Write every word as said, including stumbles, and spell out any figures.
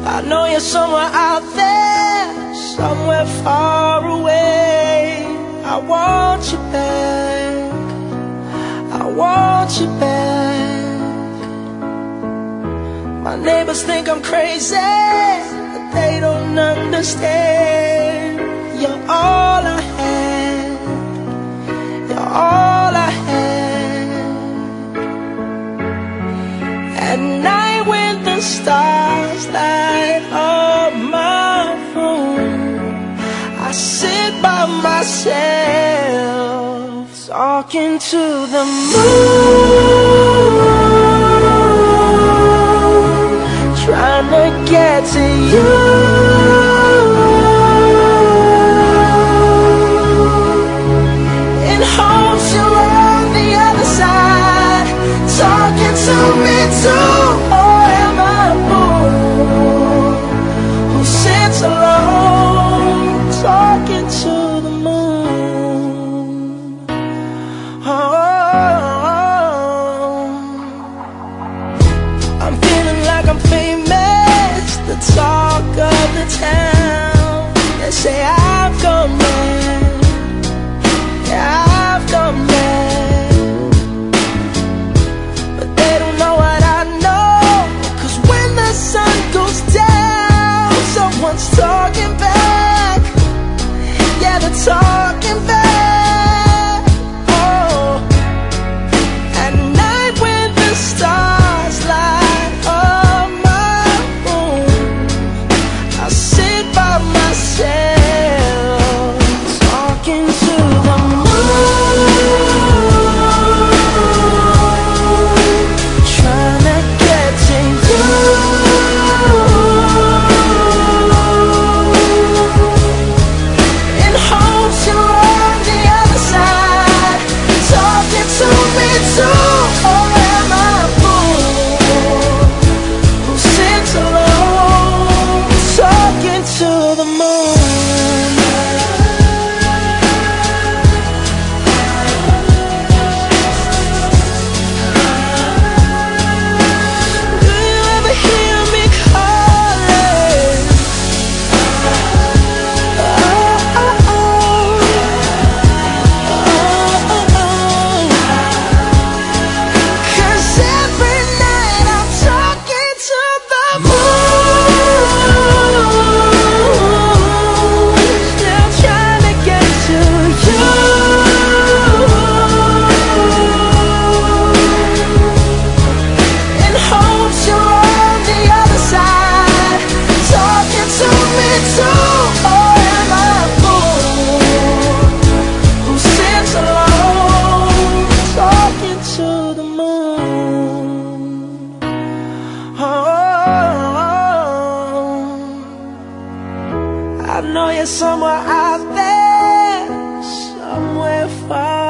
I know you're somewhere out there, somewhere far away. I want you back, I want you back. My neighbors think I'm crazy, but they don't understand. You're all I had, you're all I had. At night when the stars light up my room, I sit by myself, talking to the moon, trying to get to you. In hopes you're on the other side, talking to me too. Or am I a fool who sits alone, talking to the moon? Oh, I'm feeling like I'm famous, the talk of the town. They say I've gone mad, yeah, I've gone mad, but they don't know what I know. 'Cause when the sun goes down, someone's talking back. Yeah, they're talking back. Oh, at night when the stars light up my room, I sit by myself, talking to the moon, trying to get to you. In hopes you're on the other side, talking to me too. Or am I a fool who sits alone, talking to the moon? Do you ever hear me calling? Oh, oh, oh. Oh, oh, oh. 'Cause every night I'm talking to the moon, still trying to get to you. In hopes you're on the other side, talking to me too. Or am I a fool who sits alone, talking to the moon? Oh, I know you're somewhere out there, somewhere far